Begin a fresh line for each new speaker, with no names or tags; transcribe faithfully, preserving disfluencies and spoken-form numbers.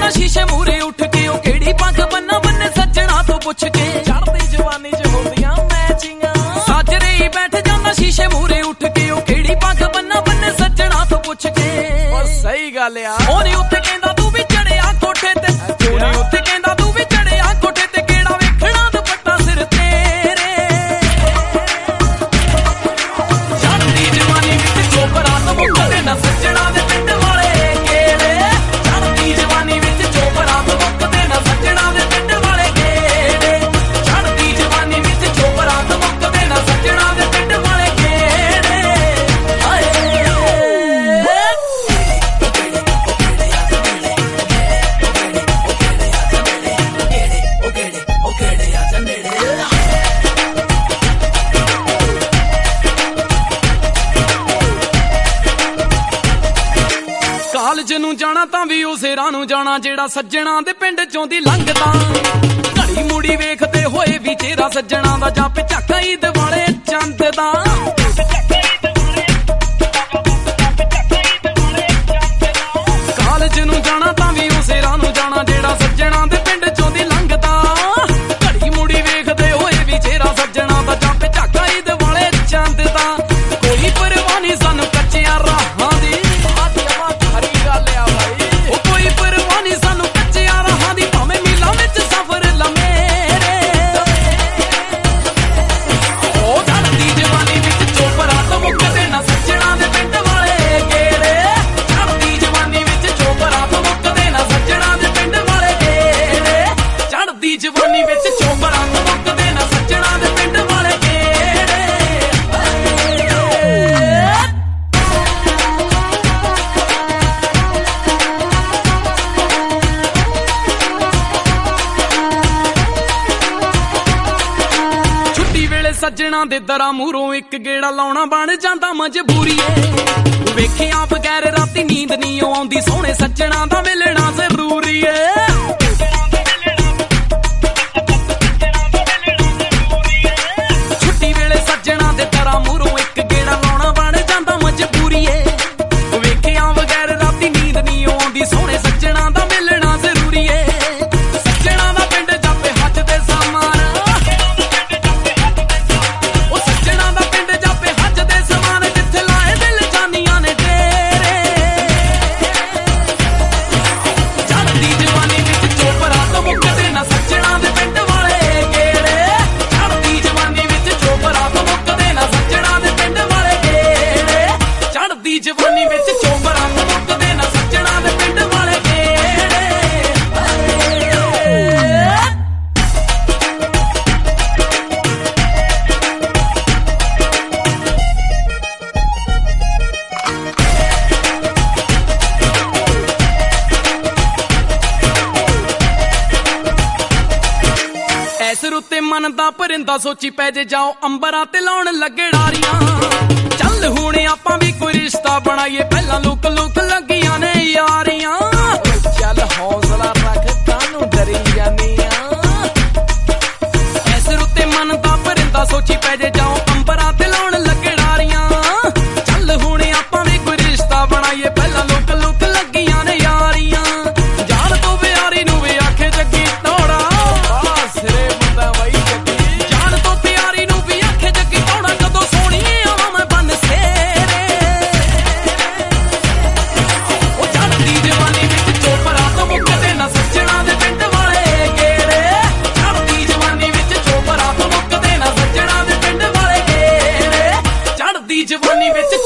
जाना शीशे मूरे उठ के ओ केड़ी पग बन्ना बन्ने सज्जणा तो पुछ के चढ़दी जवानी च होंदियां मैचिंगां साजरे ही बैठ जाना शीशे मूरे उठ के ओ केड़ी पग बन्ना बन्ने सज्जणा तो पुछ के ओ सही गल यार ओने उत्ते कहंदा तू भी चढ़िया कोठे ते ओने उत्ते कहंदा तू भी चढ़िया कोठे ते केड़ा वेखणा दुपट्टा सिर तेरे चढ़दी जवानी विच चोपड़ा तो मुक्कदे ना सज्जणा दे पिंड वाले केड़े चढ़दी जवानी विच चोपड़ा तो मुक्कदे ना सज्जणा दे पिंड वाले केड़े चढ़दी जवानी विच चोपड़ा तो मुक्कदे ना सज्जणा दे पिंड वाले केड़े हाय ਕਾਲਜ ਨੂੰ ਜਾਣਾ ਤਾਂ ਵੀ ਉਸੇ ਰਾਹ ਨੂੰ ਜਾਣਾ ਜਿਹੜਾ ਸੱਜਣਾ ਦੇ ਪਿੰਡ ਚੋਂ ਦੀ ਲੰਘਦਾ ਘੜੀ ਮੁੜੀ ਵੇਖਦੇ ਹੋਏ ਵੀ ਚਿਹਰਾ ਸੱਜਣਾ ਦਾ ਜਾਂ ਝਾਕਾ ਈਦ ਵਾਲੇ ਚੰਦ ਦਾ ਕਾਲਜ ਨੂੰ ਜਾਣਾ ਤਾਂ ਵੀ ਉਸੇ ਰਾਹ ਨੂੰ ਜਾਣਾ ਜਿਹੜਾ ਸੱਜਣਾ ਦੇ ਪਿੰਡ ਚੋਂ ਦੀ ਲੰਘਦਾ ਘੜੀ ਮੁੜੀ ਵੇਖਦੇ ਹੋਏ ਵੀ ਚਿਹਰਾ ਸੱਜਣਾ ਦਾ ਜਾਂ ਝਾਕਾ ਈਦ ਵਾਲੇ ਚੰਦ ਦਾ ਕੋਈ ਪਰਵਾਹ ਨਹੀਂ ਸਾਨੂੰ ਕੱਚਿਆਂ ਰਾਹਾਂ ਦੀ ਜਵਾਨੀ ਵਿੱਚ ਚੋਪੜਾ ਤੋਂ ਮੁੱਕਦੇ ਨਾ ਸੱਜਣਾ ਦੇ ਪਿੰਡ ਵਾਲੇ ਕਿਹੜੇ ਛੁੱਟੀ ਵੇਲੇ ਸੱਜਣਾ ਦੇ ਦਰਾਂ ਮੂਹਰੋਂ ਇੱਕ ਗੇੜਾ ਲਾਉਣਾ ਬਣ ਜਾਂਦਾ ਮਜਬੂਰੀ ਏ ਵੇਖਿਆ ਬਗੈਰ ਰਾਤੀ ਨੀਂਦ ਨਹੀਂ ਆਉਂਦੀ ਸੋਹਣੇ ਸੱਜਣਾ ਦਾ ਮਿਲਣਾ ਜ਼ਰੂਰੀ ਏ ਸੋਹਣੇ ਸੱਜਣਾ ਦਾ ਮਿਲਣਾ ਜ਼ਰੂਰੀ ਏ ਸੱਜਣਾ ਦਾ ਪਿੰਡ ਜਾਪੇ ਹੱਥ ਦੇ ਸਮਾਨ ਉਹ ਸੱਜਣਾ ਦਾ ਪਿੰਡ ਜਾਪੇ ਹੱਥ ਦੇ ਸਮਾਨ ਜਿੱਥੇ ਲਾਏ ਦਿਲ ਜਾਨੀਆਂ ਨੇ ਤੇਰੇ ਚੜ੍ਹਦੀ ਜਵਾਨੀ ਵਿੱਚ ਚੋਪੜਾ ਤੋਂ ਮੁੱਕਦੇ ਨਾ ਸੱਜਣਾ ਦੇ ਪਿੰਡ ਵਾਲੇ ਕਿਹੜੇ ਚੜ੍ਹਦੀ ਜਵਾਨੀ ਵਿੱਚ ਚੋਪੜਾ ਤੋਂ ਮੁੱਕਦੇ ਨਾ ਸੱਜਣਾ ਦੇ ਪਿੰਡ ਵਾਲੇ ਕਿਹੜੇ ਚੜ੍ਹਦੀ ਜਵਾਨੀ ਵਿੱਚ ਚੋਪੜਾ ਤੋਂ ਮੁੱਕਦੇ ਨਾ ਸੱਜਣਾ ਦੇ ਪਿੰਡ ਵਾਲੇ ਕਿਹੜੇ ਐਸ ਰੁੱਤੇ ਮਨ ਦਾ ਪਰਿੰਦਾ ਸੋਚੀ ਪੈ ਜੇ ਜਾਓ ਅੰਬਰਾਂ ਤੇ ਲਾਉਣ ਲੱਗੇ ਡਾਰੀਆਂ ਚੱਲ ਹੁਣ ਆਪਾਂ ਵੀ ਕੋਈ ਰਿਸ਼ਤਾ ਬਣਾਈਏ ਪਹਿਲਾਂ ਲੁਕ ਲੁਕ ਲੱਗੀਆਂ ਨੇ ਯਾਰੀਆਂ ਚੱਲ ਹੌਸਲਾ ਰੱਖ ਕਾਨੂੰ ਡਰੀ ਜਾਨੀਆਂ ਐਸ ਰੁੱਤੇ ਮਨ ਦਾ ਪਰਿੰਦਾ ਸੋਚੀ ਪੈ ਜੇ ਜਾਓ ਅੰਬਰਾਂ ਤੇ ਲਾਉਣ ਲੱਗੇ ਡਾਰੀਆਂ ਚੱਲ ਹੁਣ ਆਪਾਂ ਵੀ ਕੋਈ ਰਿਸ਼ਤਾ ਬਣਾਈਏ ਪਹਿਲਾਂ ਲੁਕ ਲੁਕ ਲੱਗੀਆਂ ਨੇ ਯਾਰੀਆਂ ਜਾਣ ਤੋਂ ਪਿਆਰੀ ਨੂੰ ਵੀ ਆਖੇ ਜੱਗੀ ਤੋੜਾ ਸਿਰੇ ਬੰਦਾ ਵਈ ਜੱਗੀ ਜਾਣ ਤੋਂ ਪਿਆਰੀ ਨੂੰ ਵੀ ਆਖੇ ਜੱਗੀ ਤੋੜਾ ਕਦੋਂ ਸੋਹਣੀ ਆਵਾਂ ਮੈਂ ਬੰਨ ਸੇਰੇ ਉਹ ਚੜ੍ਹਦੀ ਜਵਾਨੀ ਵਿੱਚ ਚੋਪੜਾ ਤੋਂ ਮੁੱਕਦੇ ਨਾ ਸੱਜਣਾ ਦੇ ਪਿੰਡ ਵਾਲੇ ਕਿਹੜੇ ਚੜ੍ਹਦੀ ਜਵਾਨੀ ਵਿੱਚ ਚੋਪੜਾ ਤੋਂ ਮੁੱਕਦੇ ਨਾ ਸੱਜਣਾ ਦੇ ਪਿੰਡ ਵਾਲੇ ਕਿਹੜੇ ਚੜ੍ਹਦੀ ਜਵਾਨੀ ਵਿੱਚ